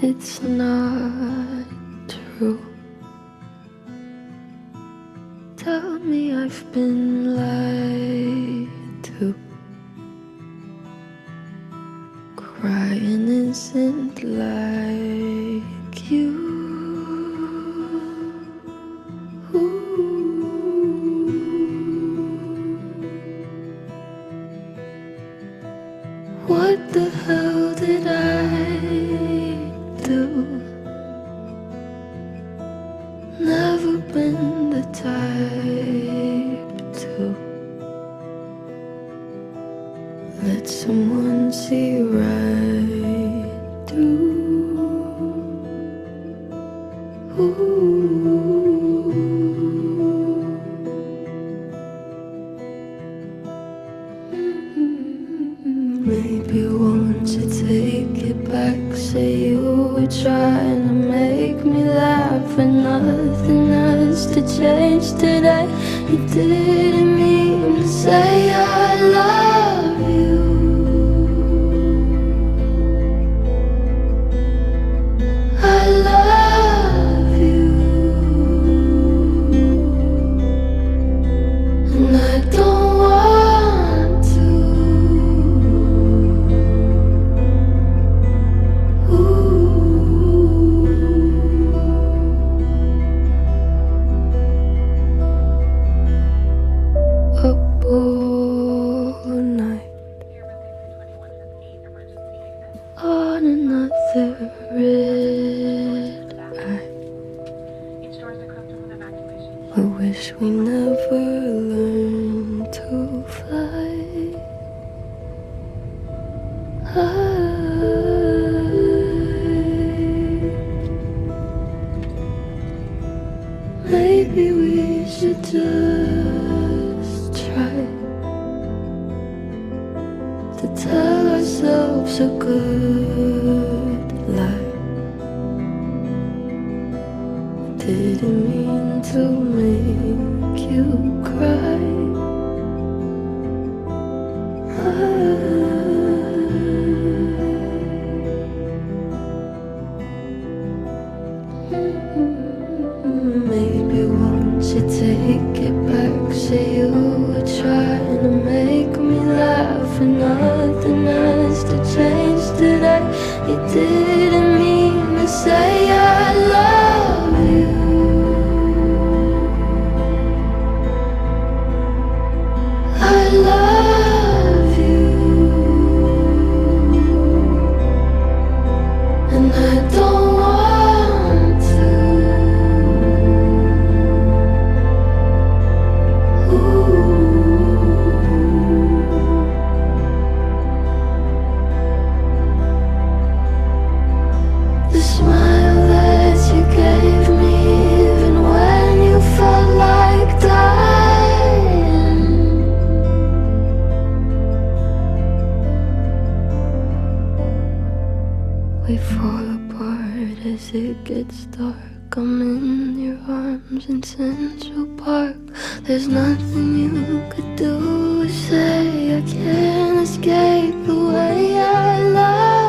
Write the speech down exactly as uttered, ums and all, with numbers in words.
It's not true. Tell me I've been lied to. Crying isn't like you. What the hell did I do? Never been the type to let someone see right through. Maybe won't you take it back? Say you were trying to make me laugh, and nothing has to change today. You didn't mean to say I love you. I love you, and I don't want to. Up all night on another red eye. I wish we never learned to fly. I, maybe we should just try to tell ourselves a good lie. Didn't mean to make you cry. Maybe won't you take it back? Say you were trying to make me laugh, and nothing has to change today. You didn't mean to say I love you. I love you, and I don't want to. The smile that you gave me, even when you felt like dying. We fall apart as it gets dark. I'm in your arms in Central Park. There's nothing you could do or say. I can't escape the way I love